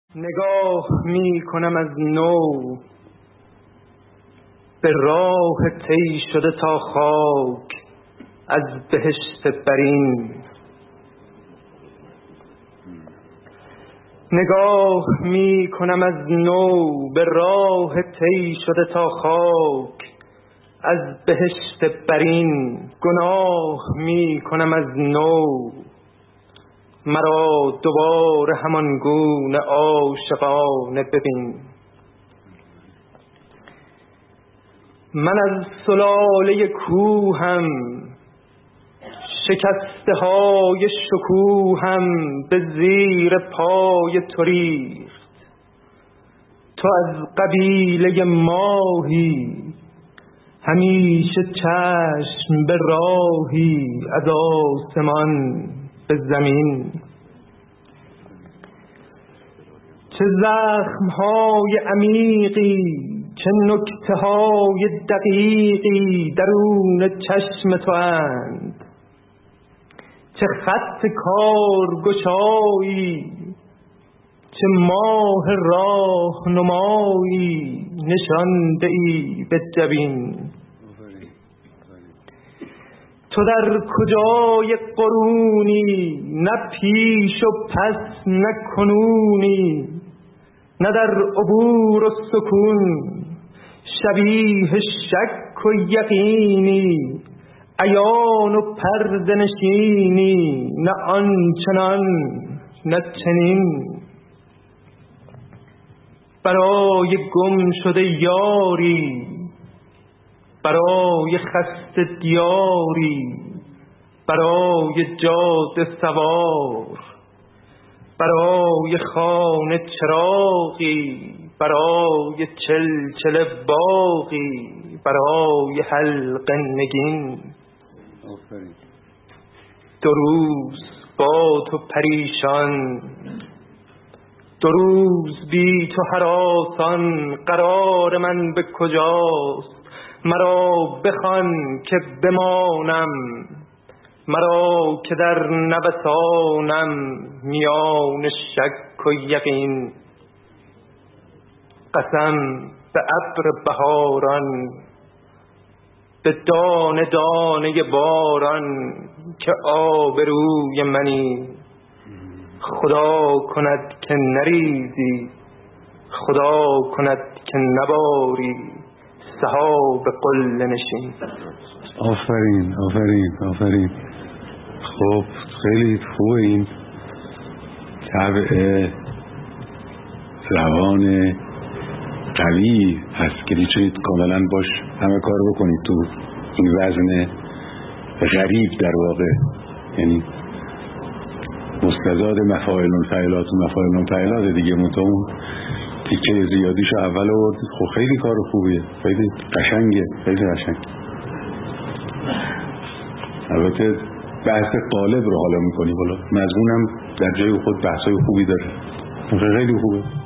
نگاه می کنم از نو به راه طی شده تا خاک از بهشت برین. نگاه می کنم از نو به راه طی شده تا خاک از بهشت برین. گناه می کنم از نو مرا دوباره همان گونه عاشقانه ببین. من از سلاله کوهم شکسته های شکوهم به زیر پای تو ریخت. تو از قبیله ماهی همیشه چشم به راهی از آسمان به زمین. چه زخم‌های عمیقی چه نکته‌های دقیقی درون چشم تو اند. چه خط کارگشایی چه ماه راهنمایی نشانده ای به جبین. تو در کجای قرونی نه پیش و پس نه کنونی نه در عبور و سکون شبیه شک و یقینی عیان و پرده نشینی نه آنچنان نه چنین. برای گم شده یاری برای خسته دیاری برای جاده سوار برای خانه چراغی برای چلچله باغی برای حلقه نگین. دو روز با تو پریشان دو روز بی تو هراسان قرار من به کجاست؟ مرا بخوان که بمانم مرا که در نوسانم میان شک و یقین. قسم به ابر بهاران به دانه دانه باران که آبروی منی. خدا کند که نریزی خدا کند که نباری سحاب قله نشین. آفرین آفرین آفرین. خب خیلی خوبه این طبع روان قوی هست که میتونید کاملا باش همه کار بکنید تو این وزن غریب در واقع، یعنی مستزاد مفاعل منفعلات و مفاعل منفعلات دیگه. اون تیکه زیادیشو اول آورد. خب خیلی کار خوبیه، خیلی قشنگه، خیلی قشنگ. البته بحث قالب رو حالا میکنی، بالا مضمونم در جای خود بحثای خوبی داره، خیلی خوبه.